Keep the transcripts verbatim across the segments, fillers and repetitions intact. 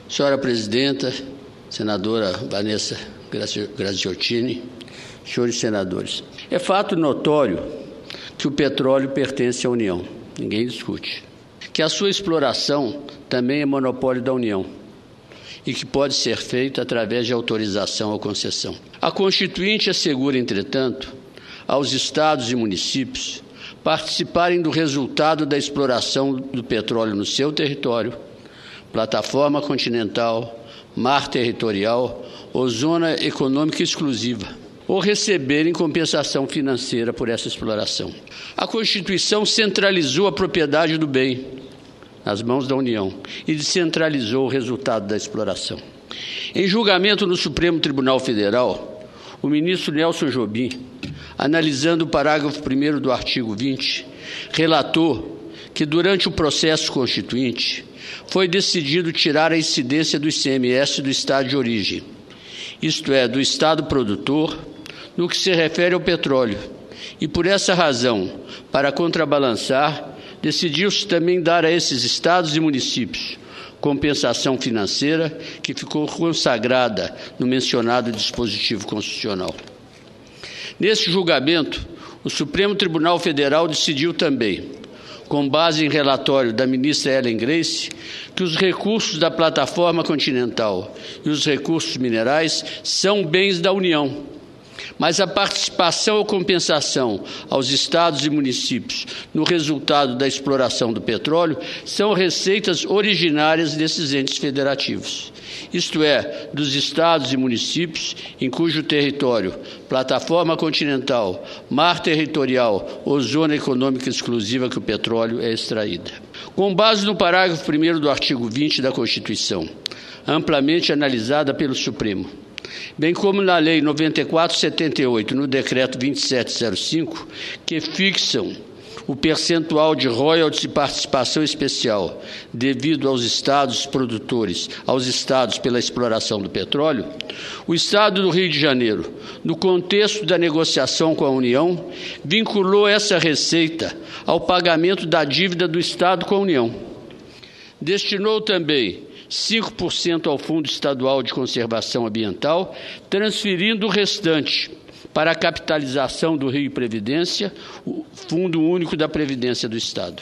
Senhora Presidenta, Senadora Vanessa Graziottini, senhores senadores, é fato notório que o petróleo pertence à União, ninguém discute, que a sua exploração também é monopólio da União e que pode ser feita através de autorização ou concessão. A Constituinte assegura, entretanto, aos estados e municípios participarem do resultado da exploração do petróleo no seu território, plataforma continental, mar territorial ou zona econômica exclusiva, ou receberem compensação financeira por essa exploração. A Constituição centralizou a propriedade do bem nas mãos da União e descentralizou o resultado da exploração. Em julgamento no Supremo Tribunal Federal, o ministro Nelson Jobim, analisando o parágrafo primeiro do artigo vinte, relatou que durante o processo constituinte foi decidido tirar a incidência do I C M S do estado de origem, isto é, do estado produtor, no que se refere ao petróleo, e por essa razão, para contrabalançar, decidiu-se também dar a esses estados e municípios compensação financeira que ficou consagrada no mencionado dispositivo constitucional. Nesse julgamento, o Supremo Tribunal Federal decidiu também, com base em relatório da ministra Ellen Grace, que os recursos da plataforma continental e os recursos minerais são bens da União, mas a participação ou compensação aos estados e municípios no resultado da exploração do petróleo são receitas originárias desses entes federativos, isto é, dos estados e municípios em cujo território, plataforma continental, mar territorial ou zona econômica exclusiva que o petróleo é extraído. Com base no parágrafo primeiro do artigo vinte da Constituição, amplamente analisada pelo Supremo, bem como na Lei noventa e quatro setenta e oito, no Decreto vinte e sete zero cinco, que fixam o percentual de royalties e participação especial devido aos estados produtores, aos estados pela exploração do petróleo, o Estado do Rio de Janeiro, no contexto da negociação com a União, vinculou essa receita ao pagamento da dívida do Estado com a União. Destinou também cinco por cento ao Fundo Estadual de Conservação Ambiental, transferindo o restante para a capitalização do Rio Previdência, o Fundo Único da Previdência do Estado.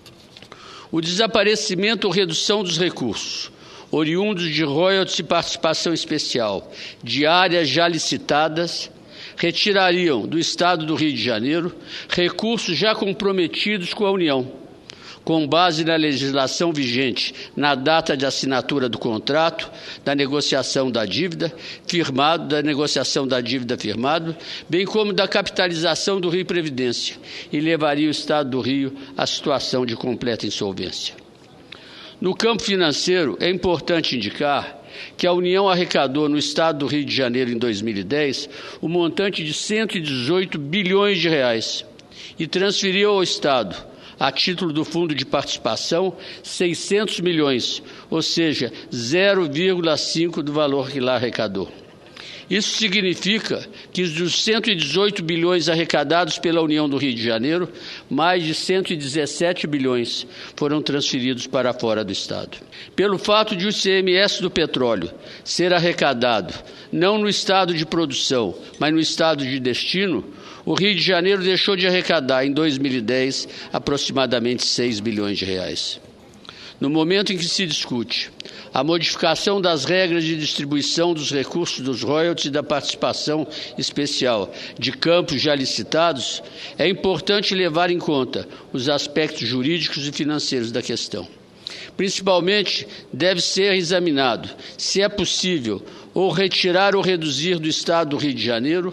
O desaparecimento ou redução dos recursos oriundos de royalties e participação especial de áreas já licitadas retirariam do Estado do Rio de Janeiro recursos já comprometidos com a União, com base na legislação vigente na data de assinatura do contrato, da negociação da dívida firmado, da negociação da dívida firmado, bem como da capitalização do Rio Previdência, e levaria o Estado do Rio à situação de completa insolvência. No campo financeiro, é importante indicar que a União arrecadou no Estado do Rio de Janeiro, em dois mil e dez, o montante de cento e dezoito bilhões de reais e transferiu ao Estado, a título do Fundo de Participação, seiscentos milhões, ou seja, zero vírgula cinco por cento do valor que lá arrecadou. Isso significa que dos cento e dezoito bilhões arrecadados pela União do Rio de Janeiro, mais de cento e dezessete bilhões foram transferidos para fora do Estado. Pelo fato de o I C M S do petróleo ser arrecadado não no estado de produção, mas no estado de destino, o Rio de Janeiro deixou de arrecadar, em dois mil e dez, aproximadamente seis bilhões de reais. No momento em que se discute a modificação das regras de distribuição dos recursos dos royalties e da participação especial de campos já licitados, é importante levar em conta os aspectos jurídicos e financeiros da questão. Principalmente, deve ser examinado se é possível ou retirar ou reduzir do Estado do Rio de Janeiro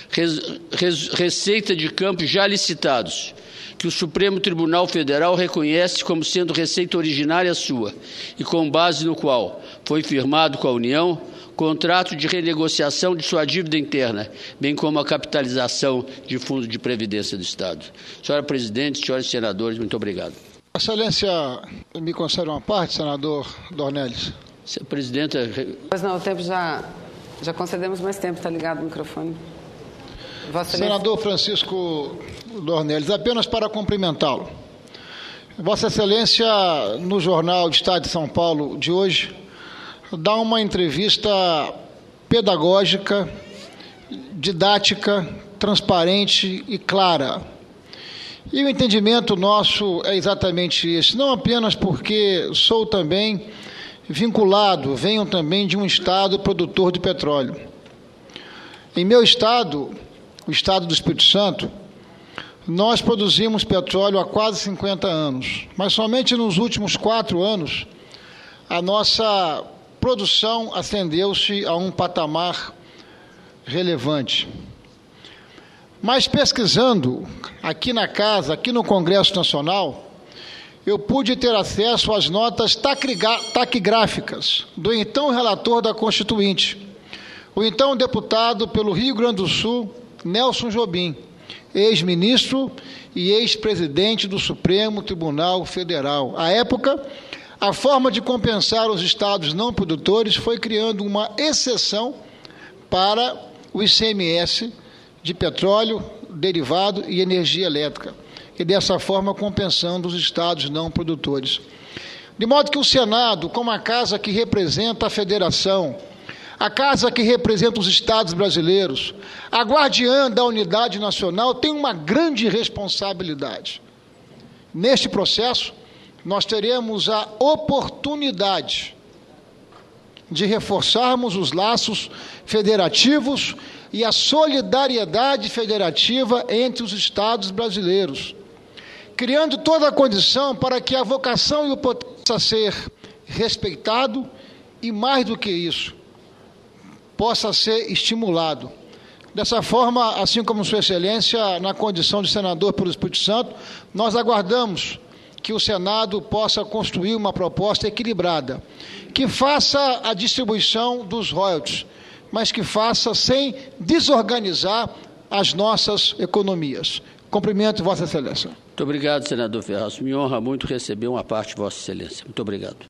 receita de campos já licitados, que o Supremo Tribunal Federal reconhece como sendo receita originária sua e com base no qual foi firmado com a União contrato de renegociação de sua dívida interna, bem como a capitalização de fundo de previdência do Estado. Senhora Presidente, senhores senadores, muito obrigado. Excelência, me concede uma parte, senador Dornelles. Senhora Presidenta... Pois não, o tempo já, já concedemos mais tempo, está ligado o microfone. Vossa Senador Francisco Dornelles, apenas para cumprimentá-lo. Vossa Excelência, no jornal de Estado de São Paulo de hoje, dar uma entrevista pedagógica, didática, transparente e clara. E o entendimento nosso é exatamente esse, não apenas porque sou também vinculado, venho também de um estado produtor de petróleo. Em meu estado, o estado do Espírito Santo, nós produzimos petróleo há quase cinquenta anos, mas somente nos últimos quatro anos a nossa produção ascendeu-se a um patamar relevante. Mas pesquisando aqui na casa, aqui no Congresso Nacional, eu pude ter acesso às notas taquigráficas do então relator da Constituinte, o então deputado pelo Rio Grande do Sul, Nelson Jobim, ex-ministro e ex-presidente do Supremo Tribunal Federal. À época, a forma de compensar os estados não produtores foi criando uma exceção para o I C M S de petróleo, derivado e energia elétrica, e dessa forma compensando os estados não produtores. De modo que o Senado, como a casa que representa a federação, a casa que representa os estados brasileiros, a guardiã da unidade nacional, tem uma grande responsabilidade. Neste processo, nós teremos a oportunidade de reforçarmos os laços federativos e a solidariedade federativa entre os estados brasileiros, criando toda a condição para que a vocação e o possa ser respeitado e, mais do que isso, possa ser estimulado. Dessa forma, assim como Sua Excelência, na condição de senador pelo Espírito Santo, nós aguardamos que o Senado possa construir uma proposta equilibrada, que faça a distribuição dos royalties, mas que faça sem desorganizar as nossas economias. Cumprimento Vossa Excelência. Muito obrigado, senador Ferraz. Me honra muito receber uma parte de Vossa Excelência. Muito obrigado.